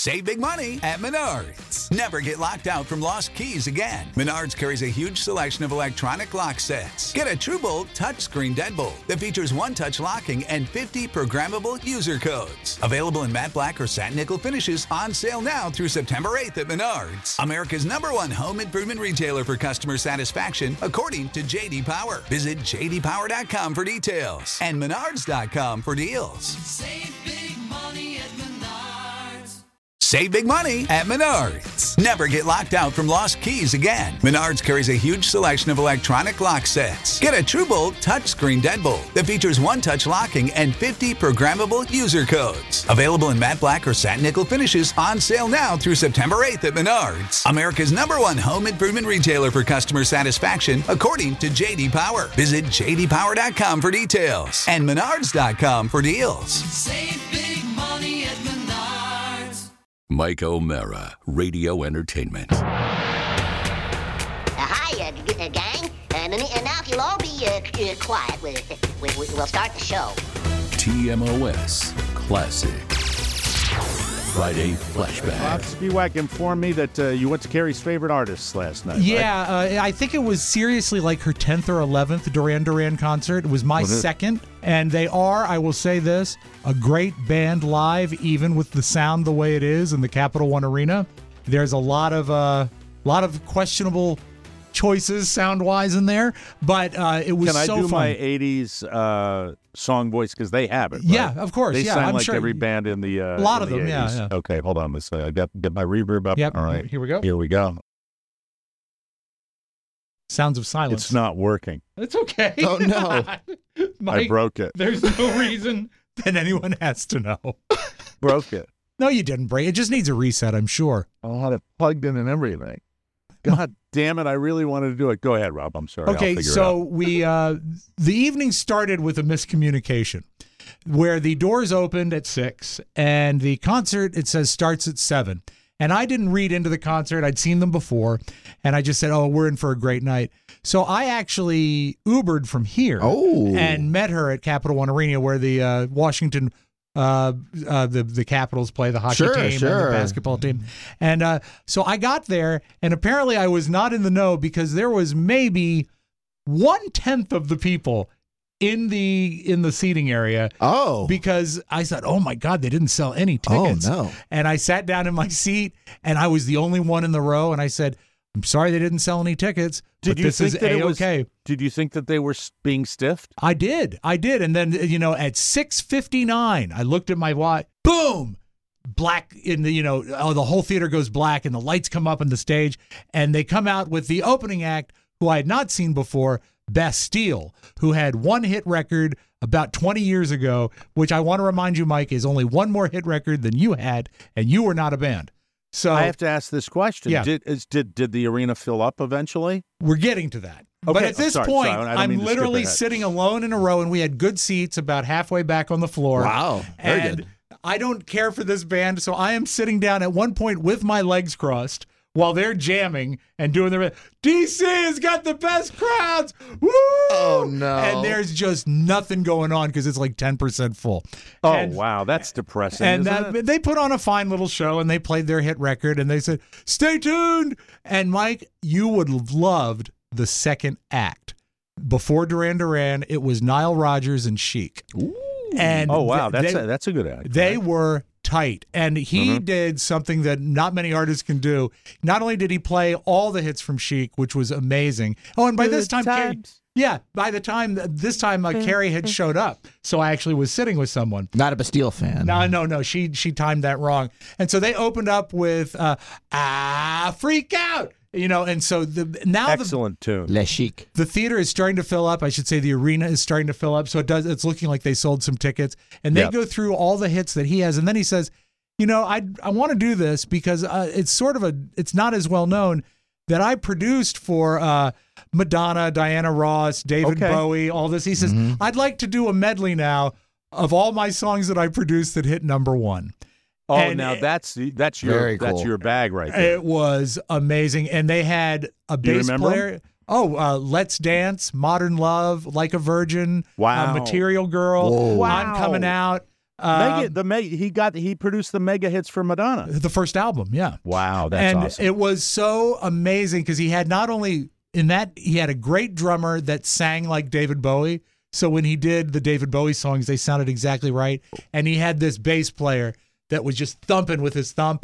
Save big money at Menards. Never get locked out from lost keys again. Menards carries a huge selection of electronic lock sets. Get a TrueBolt touchscreen deadbolt that features one-touch locking and 50 programmable user codes. Available in matte black or satin nickel finishes, on sale now through September 8th at Menards. America's #1 home improvement retailer for customer satisfaction, according to J.D. Power. Visit jdpower.com for details and menards.com for deals. Save big money at Menards. Save big money at Menards. Never get locked out from lost keys again. Menards carries a huge selection of electronic lock sets. Get a TrueBolt touchscreen deadbolt that features one-touch locking and 50 programmable user codes. Available in matte black or satin nickel finishes, on sale now through September 8th at Menards. America's #1 home improvement retailer for customer satisfaction, according to J.D. Power. Visit jdpower.com for details and menards.com for deals. Save big money at Menards. Mike O'Mara, Radio Entertainment. Hi, gang. And now if you'll all be quiet, we'll start the show. TMOS Classic. Friday Flashback. Bob Spiewak informed me that you went to Carrie's favorite artists last night. Yeah, right? I think it was seriously like her 10th or 11th Duran Duran concert. It was my second. And they are, I will say this, a great band live, even with the sound the way it is in the Capital One Arena. There's a lot of questionable choices sound-wise in there, but it was so fun. Can I do my 80s song voice? Because they have it, right? Yeah, of course. They yeah, sound I'm like sure every band in the a lot of them, 80s. yeah. Okay, hold on. I got to get my reverb up. Yep. All right. Here we go. Here we go. Sounds of silence. It's not working. It's okay. Oh, no. I Mike, broke it. There's no reason that anyone has to know. Broke it. No, you didn't break it. It just needs a reset, I'm sure. I had it plugged in and everything. God damn it. I really wanted to do it. Go ahead, Rob. I'm sorry. Okay, I'll figure so it out. we the evening started with a miscommunication where the doors opened at 6 and the concert, it says, starts at 7. And I didn't read into the concert. I'd seen them before, and I just said, oh, we're in for a great night. So I actually Ubered from here and met her at Capital One Arena where the Washington the Capitals play, the hockey team and the basketball team. And so I got there, and apparently I was not in the know because there was maybe 1/10 of the people in the seating area. Oh. Because I said, oh my God, they didn't sell any tickets. Oh, no. And I sat down in my seat, and I was the only one in the row, and I said, I'm sorry they didn't sell any tickets, but this is A-okay. Did you think that they were being stiffed? I did. And then, at 6:59, I looked at my watch. Boom! Black in the, the whole theater goes black and the lights come up on the stage and they come out with the opening act, who I had not seen before, Bastille, who had one hit record about 20 years ago, which I want to remind you, Mike, is only one more hit record than you had, and you were not a band. So I have to ask this question. Yeah. Did the arena fill up eventually? We're getting to that. Okay. But at this point, I'm literally sitting alone in a row, and we had good seats about halfway back on the floor. Wow. Very and good. I don't care for this band, so I am sitting down at one point with my legs crossed while they're jamming and doing their DC has got the best crowds. Woo! Oh, no. And there's just nothing going on because it's like 10% full. Oh, wow. That's depressing, isn't it? They put on a fine little show, and they played their hit record, and they said, stay tuned. And, Mike, you would have loved the second act. Before Duran Duran, it was Nile Rodgers and Chic. Ooh. And oh, wow. That's a good act. They were tight. And he did something that not many artists can do. Not only did he play all the hits from Chic, which was amazing. Oh, and by this time, Carrie had showed up. So I actually was sitting with someone. Not a Bastille fan. No. She timed that wrong. And so they opened up with Freak Out. And so excellent tune. Le Chic. The theater is starting to fill up. I should say the arena is starting to fill up. So it's looking like they sold some tickets. And they go through all the hits that he has. And then he says, I want to do this because it's not as well known that I produced for Madonna, Diana Ross, David Bowie, all this. He says, I'd like to do a medley now of all my songs that I produced that hit number one. Oh, and now that's your bag right there. It was amazing, and they had a bass player. Oh, Let's Dance, Modern Love, Like a Virgin, wow, Material Girl, wow. I'm Coming Out. He produced the mega hits for Madonna. The first album, yeah. Wow, that's and awesome. it was so amazing because he had not only in that, he had a great drummer that sang like David Bowie. So when he did the David Bowie songs, they sounded exactly right. And he had this bass player that was just thumping with his thumb.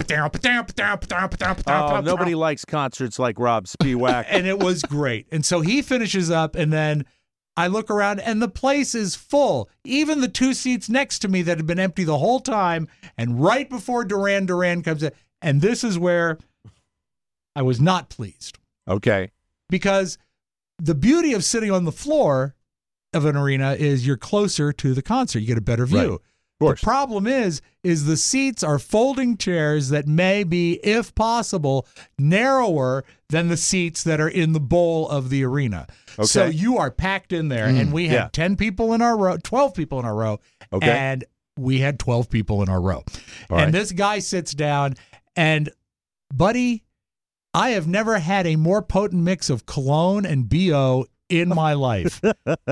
Oh, nobody likes concerts like Rob Spiewak. And it was great. And so he finishes up, and then I look around, and the place is full. Even the two seats next to me that had been empty the whole time, and right before Duran Duran comes in. And this is where I was not pleased. Okay. Because the beauty of sitting on the floor of an arena is you're closer to the concert. You get a better view. Right. Of course. The problem is the seats are folding chairs that may be, if possible, narrower than the seats that are in the bowl of the arena. Okay. So you are packed in there, and we had 10 people in our row, 12 people in our row, Okay. and we had 12 people in our row. All and right. this guy sits down, and buddy, I have never had a more potent mix of cologne and BO in my life.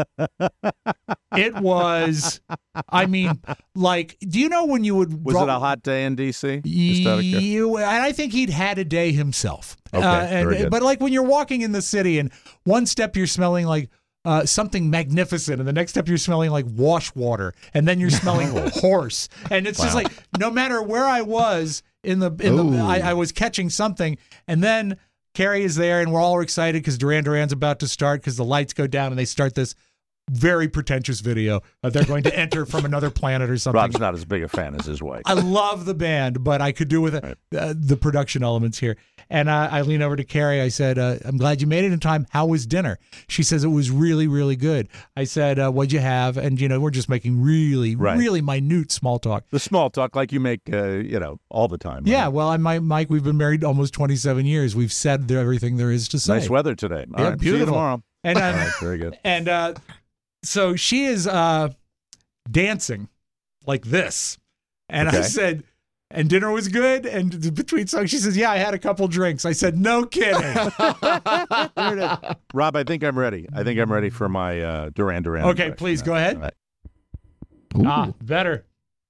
It was, I mean, like, do you know when you would... Was it a hot day in D.C.? Just out of curiosity. And I think he'd had a day himself. Okay, very good. But like when you're walking in the city and one step you're smelling like something magnificent, and the next step you're smelling like wash water, and then you're smelling horse. And it's just like, no matter where I was I was catching something. And then Carrie is there, and we're all excited because Duran Duran's about to start because the lights go down and they start this very pretentious video. They're going to enter from another planet or something. Rob's not as big a fan as his wife. I love the band, but I could do with the production elements here. And I lean over to Carrie. I said, I'm glad you made it in time. How was dinner? She says it was really, really good. I said, what'd you have? And, we're just making really, really minute small talk. The small talk like you make, all the time. Yeah, right? well, Mike, we've been married almost 27 years. We've said everything there is to say. Nice weather today. All Yeah, right, beautiful. See you tomorrow. And, All right, very good. And so she is dancing like this. And I Okay. said, and dinner was good? And between songs, she says, yeah, I had a couple drinks. I said, no kidding. There it is. Rob, I think I'm ready. I think I'm ready for my Duran Duran. Okay, impression. please, go ahead. All right. Better.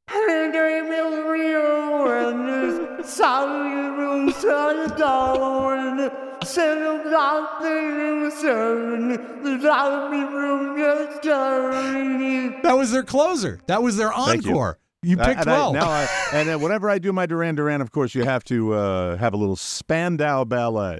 That was their closer. That was their Thank you. encore. You picked well. And whenever I do my Duran Duran, of course, you have to have a little Spandau ballet.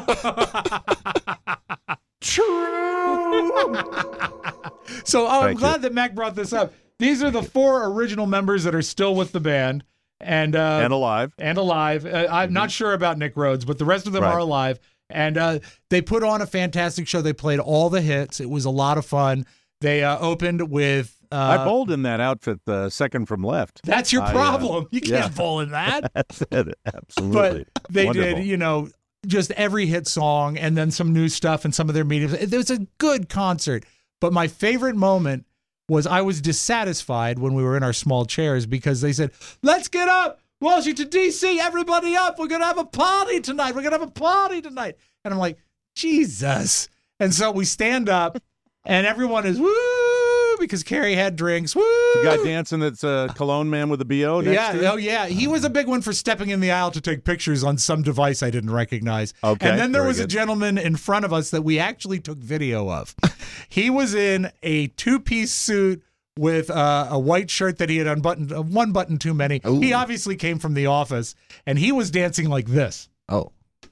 So I'm Thank glad you. that Mac brought this up. These are the 4 original members that are still with the band. And alive. And alive. I'm not sure about Nick Rhodes, but the rest of them Right. are alive. And they put on a fantastic show. They played all the hits. It was a lot of fun. They opened with... I bowled in that outfit, the second from left. That's your problem. You can't yeah. bowl in that. That's it. Absolutely. But they Wonderful. did, just every hit song and then some new stuff and some of their meetings. It was a good concert. But my favorite moment was I was dissatisfied when we were in our small chairs because they said, let's get up. Washington, D.C., everybody up. We're going to have a party tonight. We're going to have a party tonight. And I'm like, Jesus. And so we stand up and everyone is woo because Carrie had drinks. Woo. The guy dancing that's a cologne man with a BO next to him? Oh yeah. He was a big one for stepping in the aisle to take pictures on some device I didn't recognize. Okay, And then there very was a good. gentleman in front of us that we actually took video of. He was in a 2-piece suit with a white shirt that he had unbuttoned, one button too many. Ooh. He obviously came from the office, and he was dancing like this. Oh.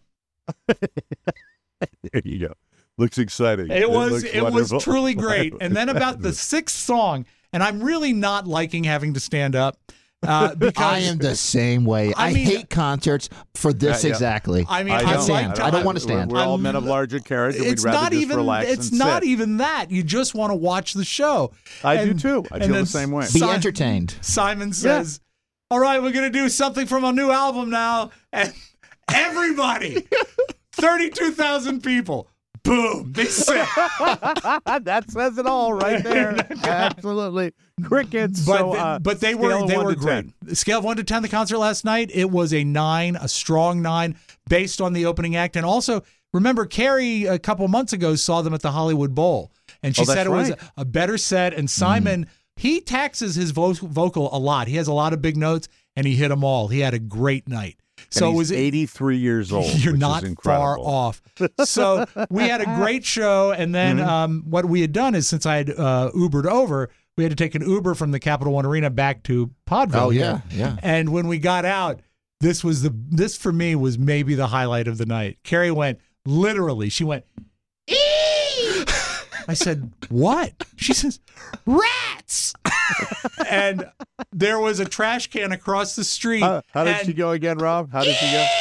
There you go. Looks exciting. It looks was wonderful. truly great. And then about the 6th song, and I'm really not liking having to stand up because I am the same way. I I mean- hate concerts for this Yeah. exactly. I mean, I I don't. can't stand. like I don't to- want to stand. We're all men of larger carriage, and we'd It's rather not just even. relax It's and not sit. even that. You just want to watch the show. I do And- too. I and feel then the same way. Be Si- entertained. Simon says, "All right, we're going to do something from our new album now," and everybody, 32,000 people, boom, they sit. That says it all right there. Absolutely. Crickets. But they were scale of 1 to great. 10. Scale of 1 to 10. The concert last night, it was a 9, a strong 9, based on the opening act. And also, remember, Carrie a couple months ago saw them at the Hollywood Bowl, and she Oh, said that's it was right. a better set. And Simon he taxes his vocal a lot. He has a lot of big notes, and he hit them all. He had a great night. So and it was he's 83 years old. You're which not is far incredible. off. So we had a great show, and then what we had done is, since I had Ubered over, we had to take an Uber from the Capital One Arena back to Podville. Oh, here. yeah. And when we got out, this for me was maybe the highlight of the night. Carrie went, literally, she went, "Ee!" I said, "What?" She says, "Rats!" And there was a trash can across the street. How did and she go again, Rob? How did she go?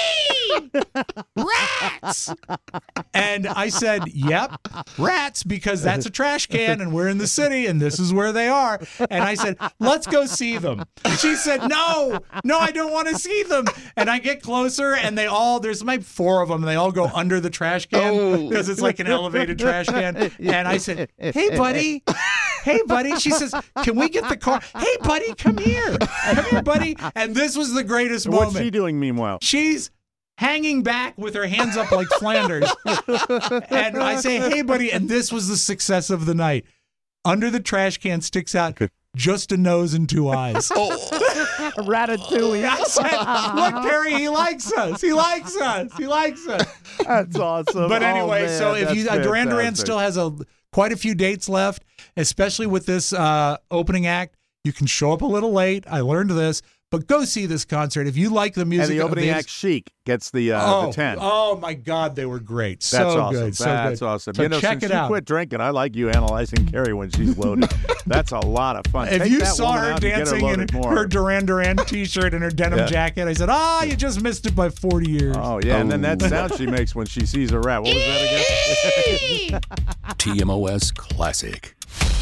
Rats! And I said, "Yep, rats, because that's a trash can and we're in the city and this is where they are." And I said, "Let's go see them." She said, no, I don't want to see them." And I get closer and there's like 4 of them, and they all go under the trash can because it's like an elevated trash can. And I said, "Hey, buddy." "Hey, buddy." She says, "Can we get the car?" "Hey, buddy, come here. Come here, buddy." And this was the greatest moment. What's she doing meanwhile? She's hanging back with her hands up like Flanders. And I say, "Hey, buddy." And this was the success of the night. Under the trash can sticks out just a nose and 2 eyes. Ratatouille. I said, "Look, Terry, he likes us. He likes us. He likes us." That's awesome. But Oh, anyway, man, so if that's you Duran Duran fantastic. still has quite a few dates left, especially with this opening act. You can show up a little late. I learned this. But go see this concert. If you like the music. And the opening of act, Chic, gets the 10. Oh, my God, they were great. That's So awesome. good. So That's good. awesome. So check since it you out. quit drinking, I like you analyzing Carrie when she's loaded. That's a lot of fun. If Take you that saw woman her out and get dancing in loaded more. her Duran Duran t-shirt and her denim Yeah. jacket, I said, you just missed it by 40 years. Oh, yeah. And then that sound she makes when she sees a rat. What was that again? TMOS Classic.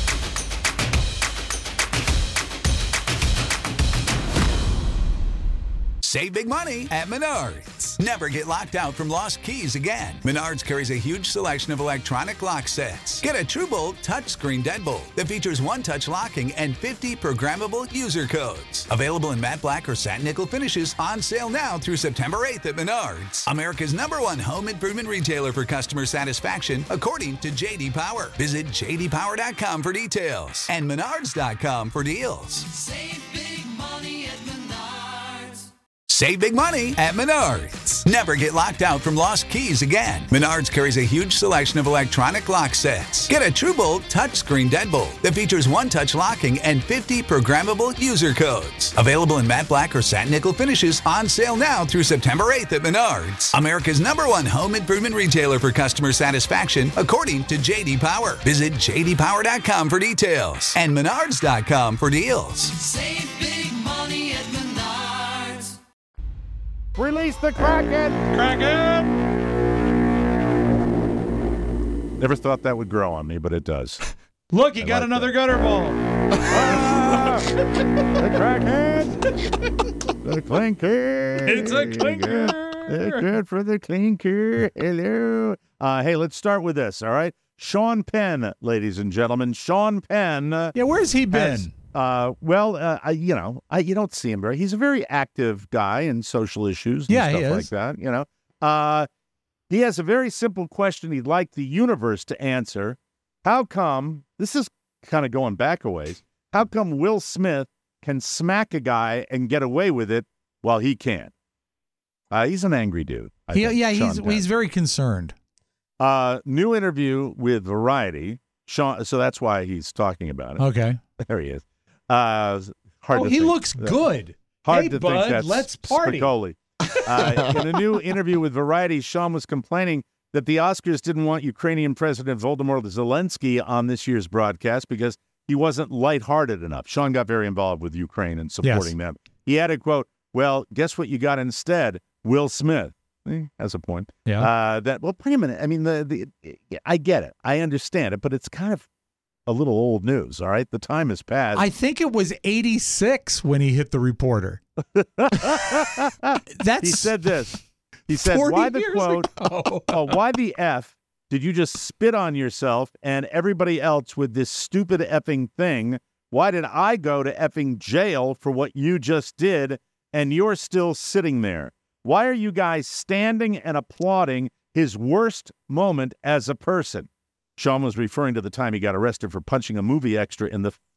Save big money at Menards. Never get locked out from lost keys again. Menards carries a huge selection of electronic lock sets. Get a TrueBolt touchscreen deadbolt that features one-touch locking and 50 programmable user codes. Available in matte black or satin nickel finishes, on sale now through September 8th at Menards. America's #1 home improvement retailer for customer satisfaction, according to J.D. Power. Visit jdpower.com for details and menards.com for deals. Save big money at Menards. Save big money at Menards. Never get locked out from lost keys again. Menards carries a huge selection of electronic lock sets. Get a TrueBolt touchscreen deadbolt that features one-touch locking and 50 programmable user codes. Available in matte black or satin nickel finishes, on sale now through September 8th at Menards. America's #1 home improvement retailer for customer satisfaction, according to J.D. Power. Visit jdpower.com for details and menards.com for deals. Save big money at Menards. Release the Kraken! Never thought that would grow on me, but it does. Look, you got like another that. gutter ball. The Kraken! The clinker! It's a clinker. It's good for the clinker. Hello. Hey, let's start with this, all right? Sean Penn, ladies and gentlemen. Sean Penn. Yeah, where's he been? has, you don't see him very. He's a very active guy in social issues and Yeah, stuff he like is. that. He has a very simple question he'd like the universe to answer. How come, this is kind of going back a ways, how come Will Smith can smack a guy and get away with it while he can't? He's an angry dude. I think, Sean Penn. He's very concerned. New interview with Variety. Sean, so that's why he's talking about it. Okay. There he is. Hard to He think. looks good. Hard Hey, to bud, think that's let's party. Spicoli. In a new interview with Variety, Sean was complaining that the Oscars didn't want Ukrainian President Volodymyr Zelensky on this year's broadcast because he wasn't lighthearted enough. Sean got very involved with Ukraine and supporting them. He added, quote, "Well, guess what you got instead? Will Smith." Has a point. Yeah. Well, wait a minute. I mean, I get it. I understand it, but it's kind of a little old news, all right? The time has passed. I think it was 86 when he hit the reporter. That's He said this. He said, 40 why the years quote, ago. why the F did you just spit on yourself and everybody else with this stupid effing thing? Why did I go to effing jail for what you just did and you're still sitting there? Why are you guys standing and applauding his worst moment as a person? Sean was referring to the time he got arrested for punching a movie extra in the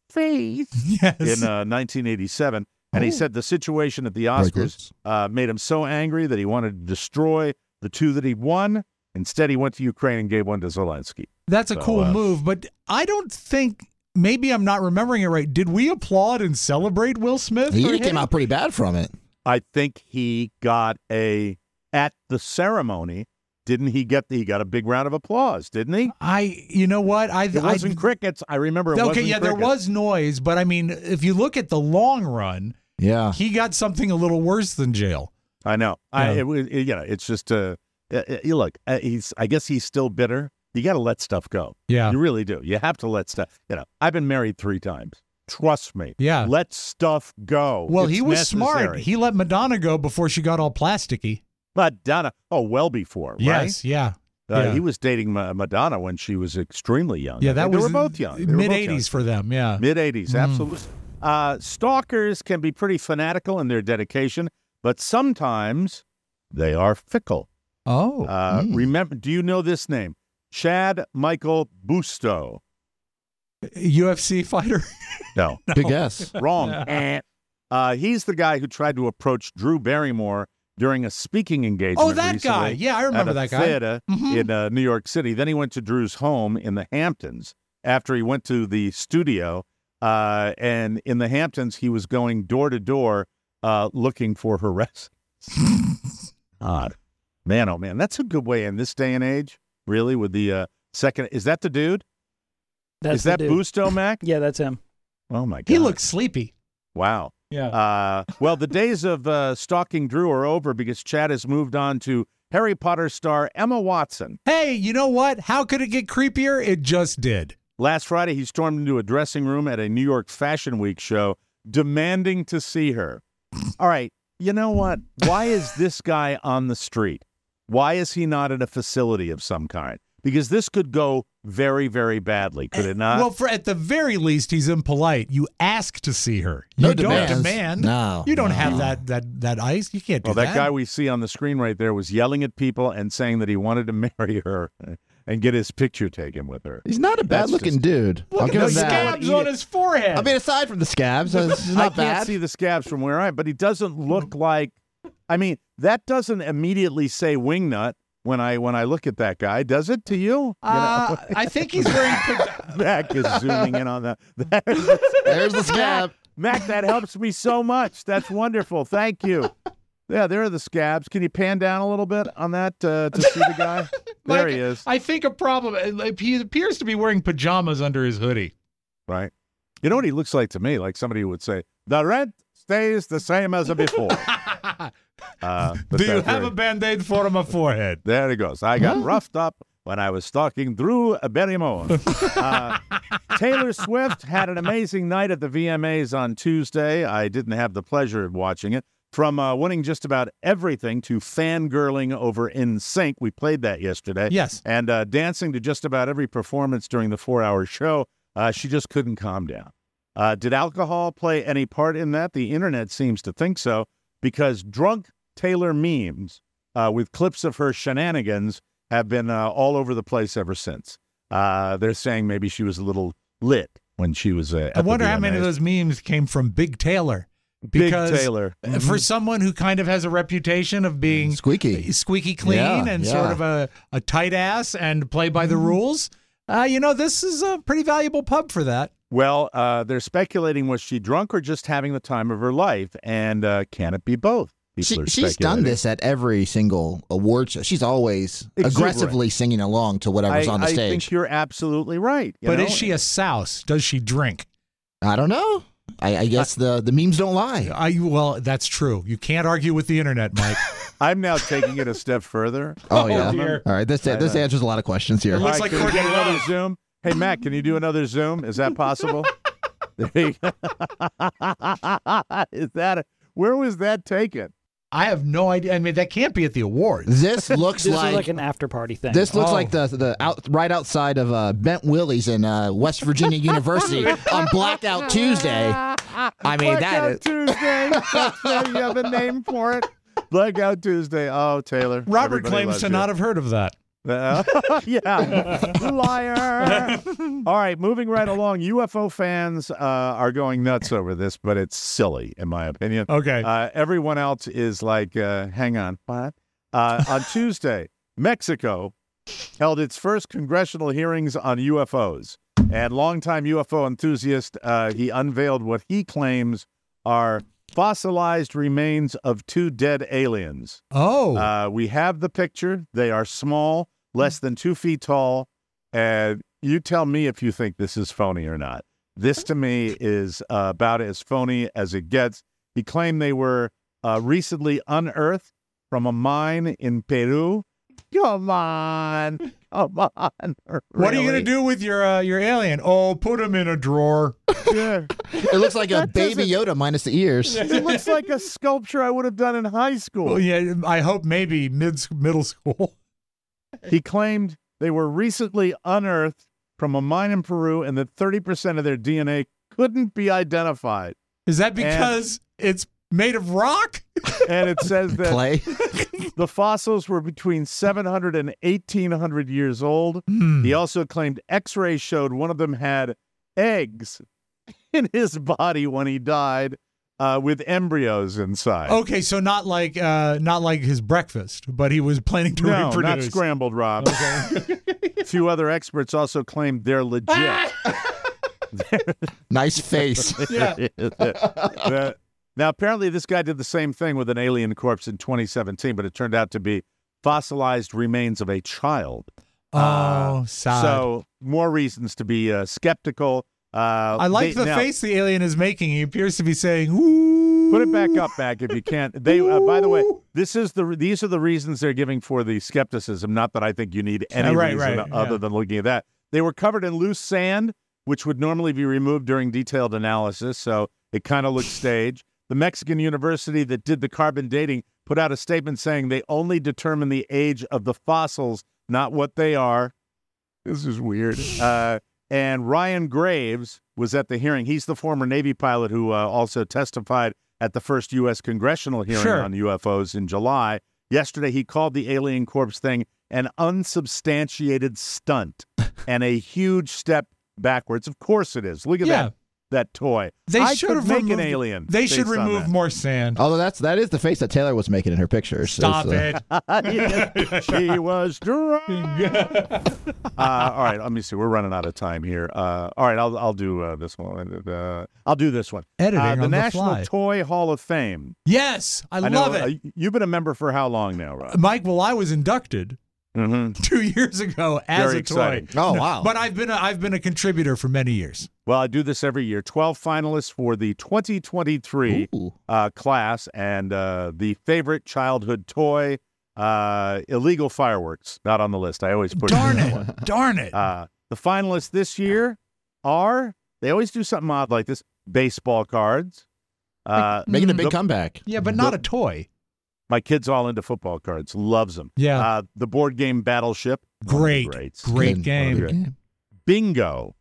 face Yes. in 1987. And he said the situation at the Oscars made him so angry that he wanted to destroy the two that he won. Instead, he went to Ukraine and gave one to Zelensky. That's a cool move, but I don't think, maybe I'm not remembering it right. Did we applaud and celebrate Will Smith? He came out pretty bad from it. I think he got at the ceremony, didn't he he got a big round of applause, didn't he? You know what? It wasn't crickets. I remember it wasn't crickets. There was noise, but I mean, if you look at the long run, he got something a little worse than jail. I know. Yeah. It's just look. I guess he's still bitter. You got to let stuff go. Yeah, you really do. You have to let stuff. I've been married 3 times. Trust me. Yeah, let stuff go. Well, it's he was necessary. smart. He let Madonna go before she got all plasticky. Madonna. Oh, well before. Right? Yes. Yeah. He was dating Madonna when she was extremely young. Yeah, they were both young. Mid-'80s for them. Yeah, mid-'80s. Absolutely. Stalkers can be pretty fanatical in their dedication, but sometimes they are fickle. Oh. Remember? Do you know this name? Chad Michael Busto. UFC fighter? No. Good guess. Wrong. He's the guy who tried to approach Drew Barrymore during a speaking engagement. Oh, that guy. Yeah, I remember that guy. Theater in New York City. Then he went to Drew's home in the Hamptons after he went to the studio. And in the Hamptons, he was going door to door looking for her rest. Odd. Man, oh, man. That's a good way in this day and age, really, with the second. Is that the dude? Is that Busto, Mac? Yeah, that's him. Oh, my God. He looks sleepy. Wow. Yeah. Well, the days of stalking Drew are over because Chad has moved on to Harry Potter star Emma Watson. Hey, you know what? How could it get creepier? It just did. Last Friday, he stormed into a dressing room at a New York Fashion Week show demanding to see her. All right. You know what? Why is this guy on the street? Why is he not in a facility of some kind? Because this could go very, very badly, could it not? Well, at the very least, he's impolite. You ask to see her. No You don't demands. demand. No. You don't have that ice. You can't do Well, that. that guy we see on the screen right there was yelling at people and saying that he wanted to marry her and get his picture taken with her. He's not a bad-looking dude. I'll Look give at him the that. scabs on his forehead. I mean, aside from the scabs, it's I not can't bad. see the scabs from where I am, but he doesn't look like. I mean, that doesn't immediately say wingnut when I look at that guy, does it to you? I think he's wearing. Mac is zooming in on that. There's the scab. Mac, that helps me so much. That's wonderful. Thank you. Yeah, there are the scabs. Can you pan down a little bit on that to see the guy? There he is. I think a problem. He appears to be wearing pajamas under his hoodie. Right. You know what he looks like to me? Like somebody who would say, the rent stays the same as before. Do you have a Band-Aid for my forehead? There he goes. I got roughed up when I was stalking Drew Barrymore. Taylor Swift had an amazing night at the VMAs on Tuesday. I didn't have the pleasure of watching it. From winning just about everything to fangirling over NSYNC. We played that yesterday. Yes. And dancing to just about every performance during the 4-hour show. She just couldn't calm down. Did alcohol play any part in that? The internet seems to think so, because drunk Taylor memes with clips of her shenanigans have been all over the place ever since. They're saying maybe she was a little lit when she was at I wonder the how many of VMAs. those memes came from Big Taylor. Big Because Taylor. for someone who kind of has a reputation of being squeaky clean and sort of a tight ass and play by the rules, this is a pretty valuable pub for that. Well, they're speculating, was she drunk or just having the time of her life? And can it be both? People are She's done speculating. this at every single award show. She's always Exuberant. aggressively singing along to whatever's on the I stage. think you're absolutely right. But is she a souse? Does she drink? I don't know. I guess the memes don't lie. Well, that's true. You can't argue with the internet, Mike. I'm now taking it a step further. Oh, yeah. dear. All right. This answers a lot of questions here. It looks All right, like can we get Courtney another Love. Zoom? Hey, Matt, can you do another Zoom? Is that possible? There you go. Where was that taken? I have no idea. I mean, that can't be at the awards. This looks This like is like an after party thing. this looks like the right outside of Bent Willie's in West Virginia University on Blackout Tuesday. I mean, that is Tuesday. You have a name for it. Blackout Tuesday. Oh, Taylor. Robert Everybody claims loves to you. not have heard of that. Yeah, liar. All right, moving right along. UFO fans are going nuts over this, but it's silly, in my opinion. Okay. Everyone else is like, hang on, what? On Tuesday, Mexico held its first congressional hearings on UFOs. And longtime UFO enthusiast, he unveiled what he claims are fossilized remains of 2 dead aliens. Oh. We have the picture. They are small, less than 2 feet tall. And you tell me if you think this is phony or not. This, to me, is about as phony as it gets. He claimed they were recently unearthed from a mine in Peru. Come on. What are you going to do with your alien? Oh, put him in a drawer. Yeah. It looks like a baby Yoda minus the ears. It looks like a sculpture I would have done in high school. Well, yeah, I hope maybe middle school. He claimed they were recently unearthed from a mine in Peru and that 30% of their DNA couldn't be identified. Is that because it's made of rock? And it says that Clay. the fossils were between 700 and 1,800 years old. He also claimed X-rays showed one of them had eggs in his body when he died, with embryos inside. Okay, so not like his breakfast, but he was planning to No, reproduce. not scrambled, Rob. A few other experts also claimed they're legit. Nice face. Now, apparently, this guy did the same thing with an alien corpse in 2017, but it turned out to be fossilized remains of a child. Oh, sad. So, more reasons to be skeptical. I like the face the alien is making. He appears to be saying, "Ooh." Put it back up, Mac, if you can. They, by the way, these are the reasons they're giving for the skepticism. Not that I think you need any reason other than looking at that. They were covered in loose sand, which would normally be removed during detailed analysis, so it kind of looked staged. The Mexican university that did the carbon dating put out a statement saying they only determine the age of the fossils, not what they are. This is weird. And Ryan Graves was at the hearing. He's the former Navy pilot who also testified at the first U.S. congressional hearing on UFOs in July. Yesterday, he called the alien corpse thing an unsubstantiated stunt and a huge step backwards. Of course it is. Look at that toy. They should have make removed, an alien. They should remove more sand. Although that is the face that Taylor was making in her pictures. Stop it. She was drunk. All right, let me see. We're running out of time here. All right, I'll do this one. I'll do this one. Editing the on the National fly. Toy Hall of Fame. Yes, I love it. You've been a member for how long now, Rob? Mike, well, I was inducted 2 years ago as Very a exciting. toy. Oh, wow. But I've been a contributor for many years. Well, I do this every year. 12 finalists for the 2023 class, and the favorite childhood toy, illegal fireworks, not on the list. I always push Darn that it. one. Darn it. The finalists this year are, they always do something odd like this, baseball cards. Making a big comeback. Yeah, but not a toy. My kid's all into football cards, loves them. Yeah. The board game Battleship. Great Good game. Bingo.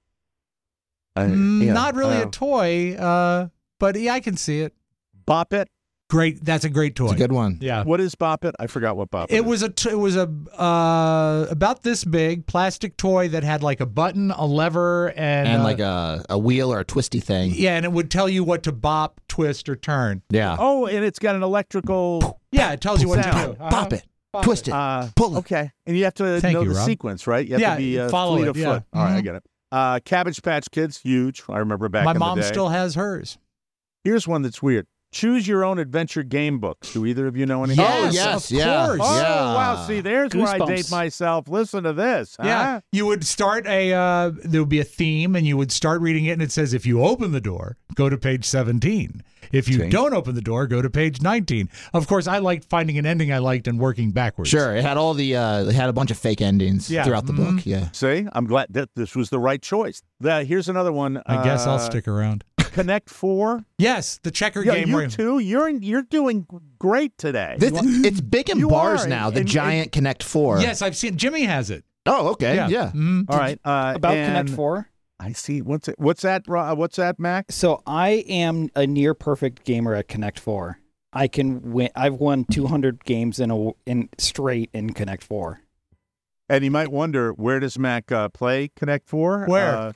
Not really a toy, but yeah, I can see it. Bop It. Great. That's a great toy. It's a good one. Yeah. What is Bop It? I forgot what Bop It It is. was a about this big plastic toy that had like a button, a lever, and like a wheel or a twisty thing. yeah, and it would tell you what to bop, twist, or turn. Yeah. Oh, and it's got an electrical. Yeah, it tells you what to Sound. do. Pop it. Twist it. Pull it. Okay. And you have to Thank know you, the Rob. sequence, right? You have Yeah, to be follow fleet it, of yeah. foot. All right, I get it. Cabbage Patch Kids, huge. I remember back My in the mom day. still has hers. Here's one that's weird. Choose your own adventure game books. Do either of you know any? Yes, yes, of yeah. course. Oh, Yeah. wow. See, there's where I Goosebumps. date myself. Listen to this. Yeah, Huh? you would start there would be a theme, and you would start reading it, and it says, if you open the door, go to page 17. If you don't open the door, go to page 19. Of course, I liked finding an ending I liked and working backwards. Sure. It had all the it had a bunch of fake endings Yeah. throughout the book. Yeah. See, I'm glad that this was the right choice. Here's another one. I guess I'll stick around. Connect 4. Yes, the checker Yeah, game. you where too. You're doing great today. It's big in You bars are, now. The and- giant Connect 4. Yes, I've seen. Jimmy has it. Oh, okay. Yeah. Yeah. Mhm. All right. About and Connect 4. I see. What's that? What's that, Mac? So I am a near perfect gamer at Connect 4. I can win. I've won 200 games in straight in Connect 4. And you might wonder, where does Mac play Connect 4? Where?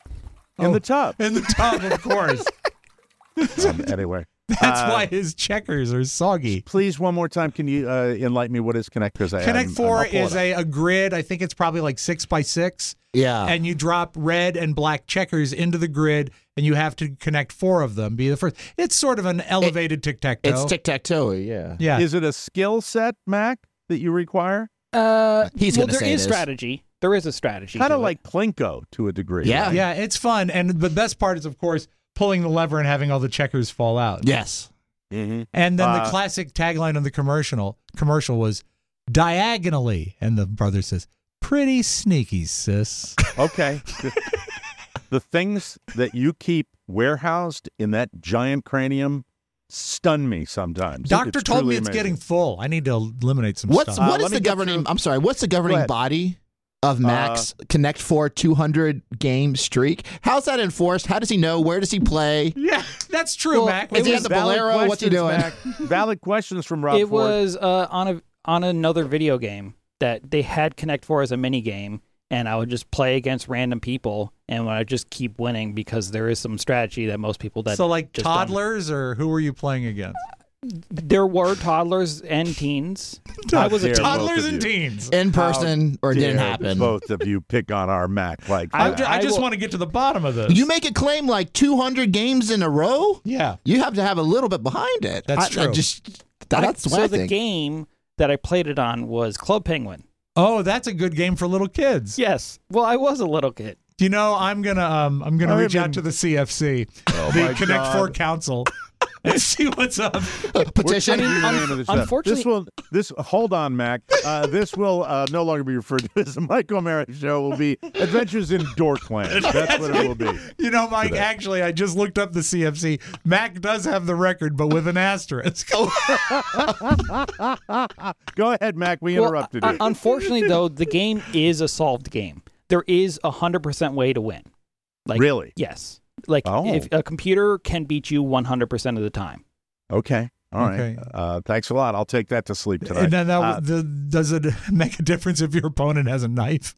In the tub. In the tub, of course. Anyway. That's why his checkers are soggy. Please, one more time, can you enlighten me what is Connect? Connect 4 is a grid. I think it's probably like 6x6. Yeah. And you drop red and black checkers into the grid, and you have to connect 4 of them. Be the first. It's sort of an elevated tic-tac-toe. It's tic-tac-toe, yeah. Yeah. Is it a skill set, Mac, that you require? He's well, gonna there say is it is. strategy. There is a strategy. Kind of to it. like Plinko to a degree. Yeah. right? Yeah, it's fun. And the best part is, of course, pulling the lever and having all the checkers fall out. Yes. Mm-hmm. And then the classic tagline of the commercial was diagonally. And the brother says, pretty sneaky, sis. Okay. The things that you keep warehoused in that giant cranium stun me sometimes. Doctor It's told truly me it's amazing. getting full. I need to eliminate some What stuff. is let me the get governing? through- I'm sorry. What's the Go governing ahead. body of Mac's Connect 4 200 game streak? How's that enforced? How does he know? Where does he play? Yeah, that's true, Well, Mac. Is he was at the Valid Bolero? What's he questions, doing? Mac. Valid questions from Rob It Ford. was on another video game that they had Connect 4 as a mini game, and I would just play against random people, and I would just keep winning because there is some strategy that most people that So like just don't. toddlers, or who were you playing against? There were toddlers and teens. I was a Dare teen. both Toddlers of and you. teens. In person or it didn't Dare happen? Both of you pick on our Mac like I- that. I just will- want to get to the bottom of this. You make a claim like 200 games in a row? Yeah. You have to have a little bit behind it. That's true. That's what so I the think. game that I played it on was Club Penguin. Oh, that's a good game for little kids. Yes. Well, I was a little kid. You know, I'm gonna reach out been- to the CFC, Oh the my Connect God. 4 Council, and see what's up. Petition. I mean, The name of the show. unfortunately- Hold on, Mac. This will no longer be referred to as the Mike O'Mara Show. It will be Adventures in Dorkland. That's what it will be. You know, Mike, actually, I just looked up the CFC. Mac does have the record, but with an asterisk. Go ahead, Mac. We interrupted you. Unfortunately, though, the game is a solved game. There is 100% way to win. Like, Really? Yes. Like, Oh. if a computer can beat you 100% of the time. Okay. All right. Okay. Thanks a lot. I'll take that to sleep tonight. And then does it make a difference if your opponent has a knife?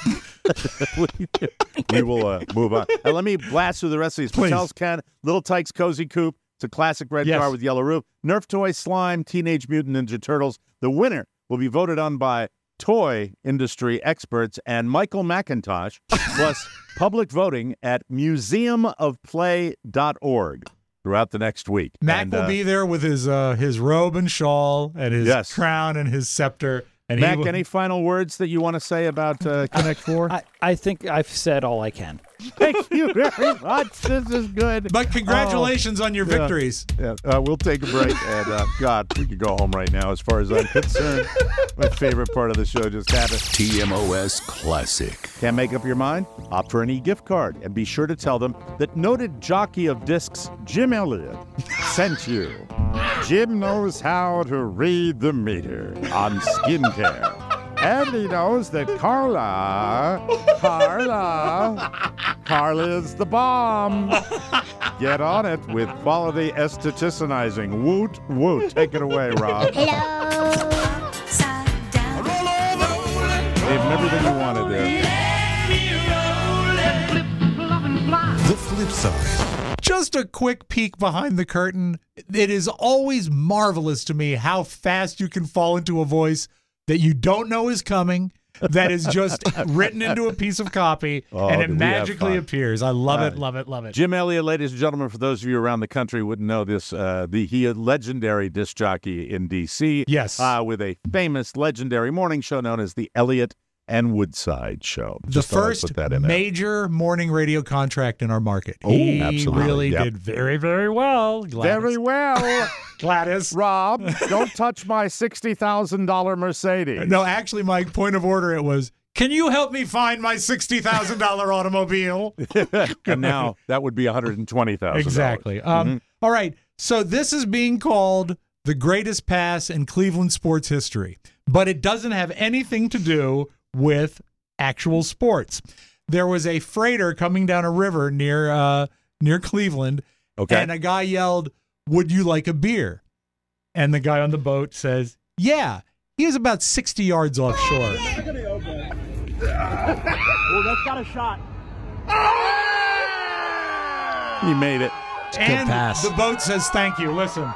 We will move on. Let me blast through the rest of these. Please. Patel's Ken, Little Tykes Cozy Coupe. It's a classic red Yes. car with yellow roof. Nerf Toy Slime, Teenage Mutant Ninja Turtles. The winner will be voted on by toy industry experts and Michael McIntosh, plus public voting at museumofplay.org throughout the next week. Mac And, will be there with his robe and shawl and his Yes. crown and his scepter. And Mac, he will, any final words that you want to say about Connect 4? I think I've said all I can. Thank you very much. This is good. But congratulations on your Yeah. victories. Yeah, we'll take a break, and God, we could go home right now as far as I'm concerned. My favorite part of the show just happened. TMOS Classic. Can't make up your mind? Opt for an e-gift card, and be sure to tell them that noted jockey of discs Jim Elliott sent you. Jim knows how to read the meter on skincare. And he knows that Carla is the bomb. Get on it with quality estheticianizing. Woot, woot. Take it away, Rob. They've everything you wanted there. The flip side. Just a quick peek behind the curtain. It is always marvelous to me how fast you can fall into a voice that you don't know is coming, that is just written into a piece of copy, Oh, and it did we have magically fun. appears. I love it, love it, love it. Jim Elliott, ladies and gentlemen, for those of you around the country who wouldn't know this, he a legendary disc jockey in D.C. Yes. With a famous legendary morning show known as the Elliott and Woodside Show. The Just thought I'd first put that in there. major morning radio contract in our market. Oh, He absolutely. really Yep. did very, very well. Very well. Gladys. Rob, don't touch my $60,000 Mercedes. No, actually, my point of order, it was, can you help me find my $60,000 automobile? And now that would be $120,000. Exactly. All right. So this is being called the greatest pass in Cleveland sports history, but it doesn't have anything to do with actual sports. There was a freighter coming down a river near Cleveland, Okay. and a guy yelled, "Would you like a beer?" And the guy on the boat says, "Yeah." He is about 60 yards offshore. Oh, that's got a shot. He made it. And pass. the boat says thank you. Listen.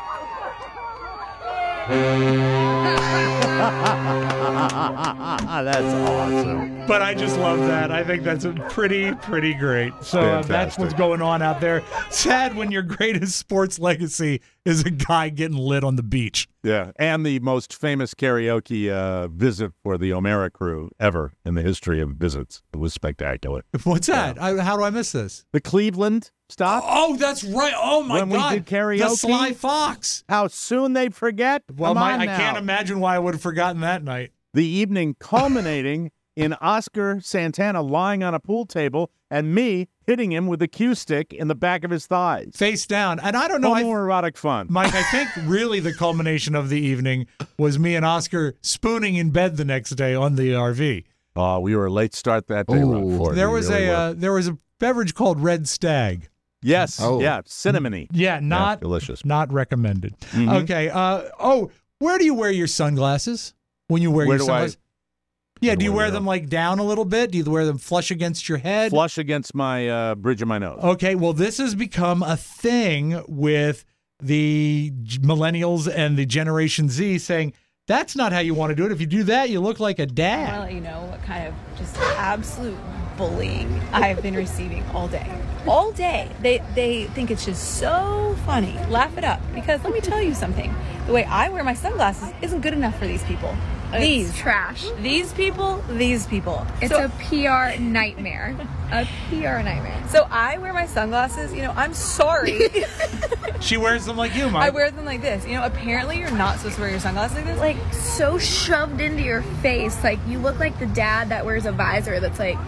That's awesome. But I just love that. I think that's a pretty great. So that's Fantastic. what's going on out there. Sad when your greatest sports legacy is a guy getting lit on the beach. Yeah, and the most famous karaoke visit for the O'Mara crew ever in the history of visits. It was spectacular. What's that? How do I miss this? The Cleveland stop. Oh, that's right. Oh, my When God. we did karaoke? The Sly Fox. How soon they forget? Well, Come on I now. can't imagine why I would have forgotten that night. The evening culminating in Oscar Santana lying on a pool table and me hitting him with a cue stick in the back of his thighs. Face down. And I don't know. Homoerotic fun. Mike, I think really the culmination of the evening was me and Oscar spooning in bed the next day on the RV. Oh, we were a late start that day, Ron Ford. There We was really were. there was a beverage called Red Stag. Yes. Oh. Yeah. Cinnamony. Yeah, not delicious. Not recommended. Mhm. Okay. Where do you wear your sunglasses when you wear Where your do I- sunglasses? Yeah, do you where wear do I- them like down a little bit? Do you wear them flush against your head? Flush against my bridge of my nose. Okay, well, this has become a thing with the millennials and the Generation Z saying, that's not how you want to do it. If you do that, you look like a I want dad. to let you know what kind of just absolute bullying I've been receiving all day. All day. They think it's just so funny. Laugh it up. Because let me tell you something. The way I wear my sunglasses isn't good enough for these people. It's trash. These people. It's a PR nightmare. A PR nightmare. So I wear my sunglasses, I'm sorry. She wears them like you, Mike. I wear them like this. Apparently you're not supposed to wear your sunglasses like this. Like so shoved into your face. Like you look like the dad that wears a visor that's like,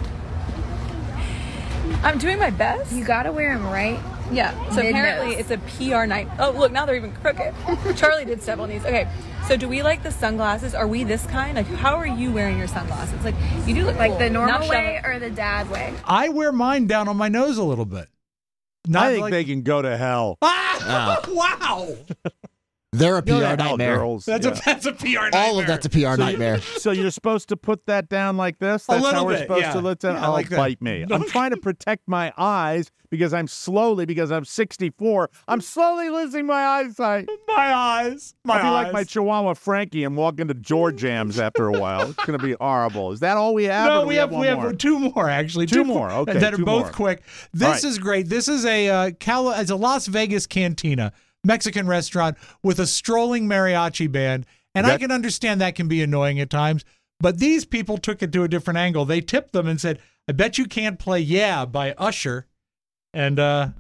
I'm doing my best. you gotta wear them right. Yeah, so Mid-nose. apparently it's a PR night. Oh, look, now they're even crooked. Charlie did step on these. Okay, so do we like the sunglasses? Are we this kind? Like, how are you wearing your sunglasses? Like, you do look Like cool. the normal Not way shove- or the dad way. I wear mine down on my nose a little bit. Not I think like- they can go to hell. Ah! Wow! They're a Go to PR hell, nightmare. girls. That's a PR nightmare. All of that's a PR nightmare. So you're supposed to put that down like this? A That's little how we're bit, supposed yeah. to let that. Yeah, Oh, like that. bite me. I'm trying to protect my eyes because I'm 64. I'm slowly losing my eyesight. My eyes. My I'll be like eyes. my Chihuahua Frankie and walk into George Jams after a while. It's going to be horrible. Is that all we have? No, or do we have one more? two more actually. Two more, okay, that are two both more. quick. All This right. is great. This is it's a Las Vegas cantina, Mexican restaurant with a strolling mariachi band, and I That- can understand that can be annoying at times. But these people took it to a different angle. They tipped them and said, "I bet you can't play Yeah by Usher," and well.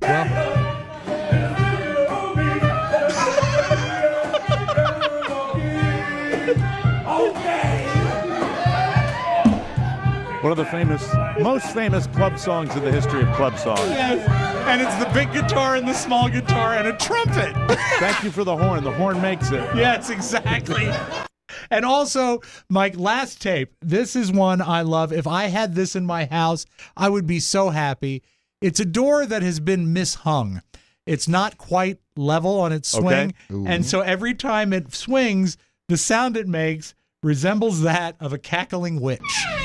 One of the most famous club songs in the history of club songs. Yes. And it's the big guitar and the small guitar and a trumpet. Thank you for the horn. The horn makes it. Yes, exactly. And also, Mike, last tape. This is one I love. If I had this in my house, I would be so happy. It's a door that has been mishung. It's not quite level on its swing. Okay. And so every time it swings, the sound it makes resembles that of a cackling witch.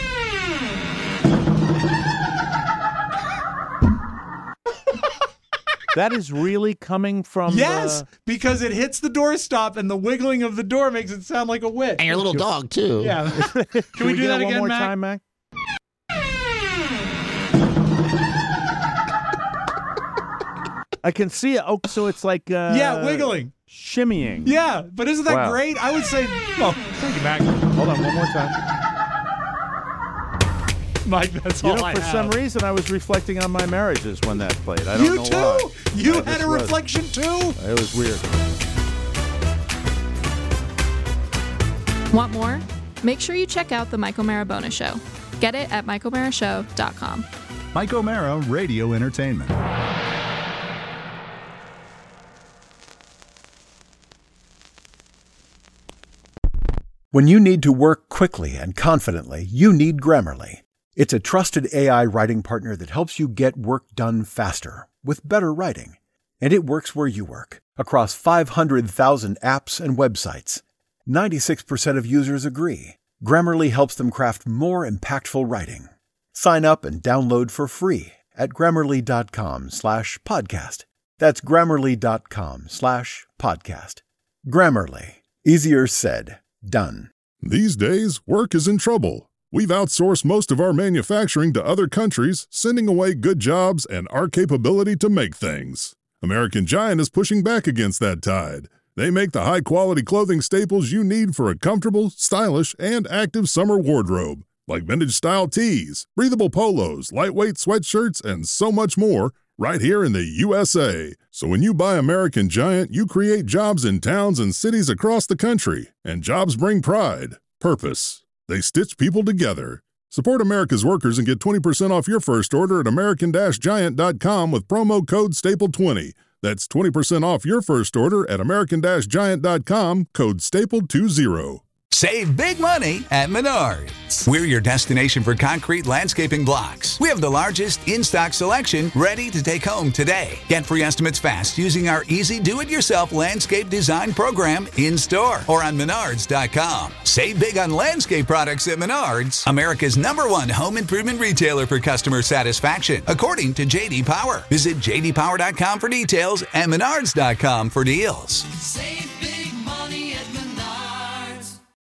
That is really coming from Yes, because it hits the doorstop and the wiggling of the door makes it sound like a witch. And your little dog, too. Yeah. Can we do get that it one again, more Mac? time, Mac? I can see it. Oh, so it's like Yeah, wiggling. shimmying. Yeah, but isn't that Wow. great? I would say, oh, thank you, Mac. Hold on, one more time. Mike, that's You all know, I for have. some reason, I was reflecting on my marriages when that played. I don't You know too? why. You I had just a was. reflection too? It was weird. Want more? Make sure you check out The Mike O'Mara Bonus Show. Get it at MikeO'MaraShow.com. Mike O'Mara Radio Entertainment. When you need to work quickly and confidently, you need Grammarly. It's a trusted AI writing partner that helps you get work done faster with better writing. And it works where you work, across 500,000 apps and websites. 96% of users agree. Grammarly helps them craft more impactful writing. Sign up and download for free at Grammarly.com/podcast. That's Grammarly.com/podcast. Grammarly. Easier said, done. These days, work is in trouble. We've outsourced most of our manufacturing to other countries, sending away good jobs and our capability to make things. American Giant is pushing back against that tide. They make the high-quality clothing staples you need for a comfortable, stylish, and active summer wardrobe, like vintage-style tees, breathable polos, lightweight sweatshirts, and so much more, right here in the USA. So when you buy American Giant, you create jobs in towns and cities across the country, and jobs bring pride, purpose. They stitch people together. Support America's workers and get 20% off your first order at American-Giant.com with promo code STAPLE20. That's 20% off your first order at American-Giant.com, code STAPLE20. Save big money at Menards. We're your destination for concrete landscaping blocks. We have the largest in-stock selection ready to take home today. Get free estimates fast using our easy do-it-yourself landscape design program in-store or on Menards.com. Save big on landscape products at Menards, America's #1 home improvement retailer for customer satisfaction, according to J.D. Power. Visit JDPower.com for details and Menards.com for deals. Save